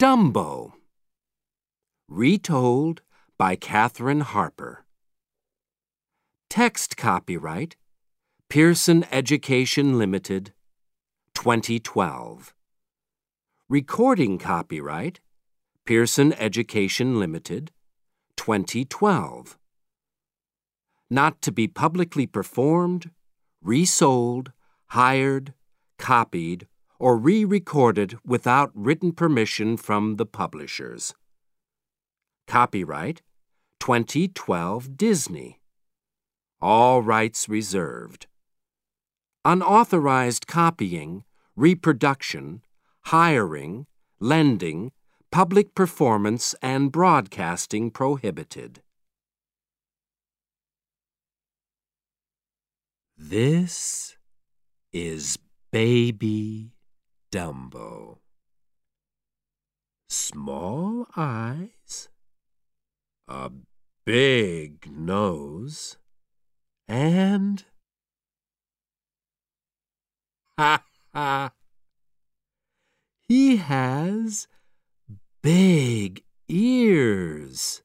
Dumbo. Retold by Catherine Harper. Text copyright Pearson Education Limited, 2012. Recording copyright Pearson Education Limited, 2012. Not to be publicly performed, resold, hired, copied, or re-recorded without written permission from the publishers. Copyright 2012 Disney. All rights reserved. Unauthorized copying, reproduction, hiring, lending, public performance, and broadcasting prohibited. This is Baby Dumbo. Small eyes, a big nose, and he has big ears.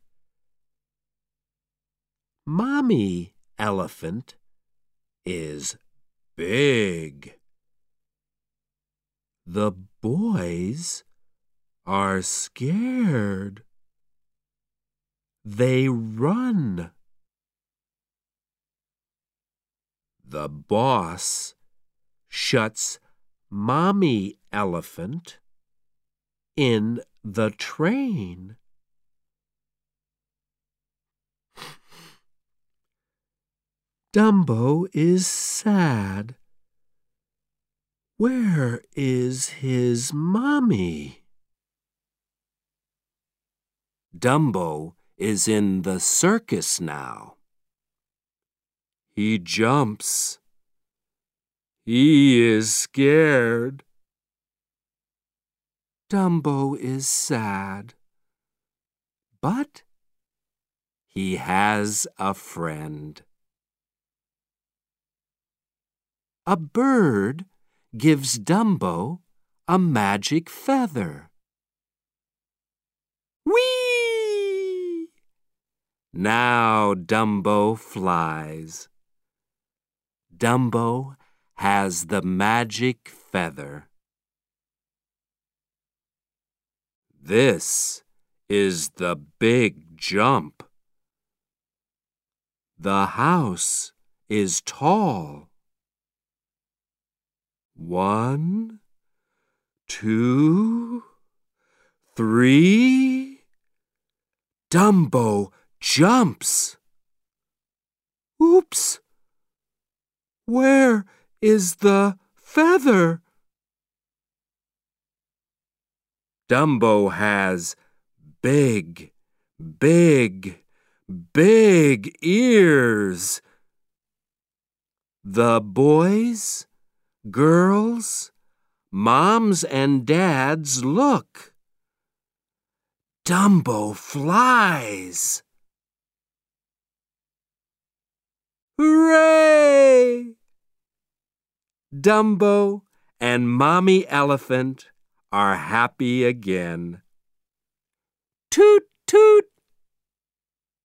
Mommy Elephant is big. The boys are scared. They run. The boss shuts Mommy Elephant in the train. Dumbo is sad. Where is his mommy? Dumbo is in the circus now. He jumps. He is scared. Dumbo is sad. But he has a friend. A bird gives Dumbo a magic feather. Whee! Now Dumbo flies. Dumbo has the magic feather. This is the big jump. The house is tall. 1, 2, 3. Dumbo jumps. Oops! Where is the feather? Dumbo has big, big, big ears. The boys, girls, moms and dads look. Dumbo flies. Hooray! Dumbo and Mommy Elephant are happy again. Toot, toot!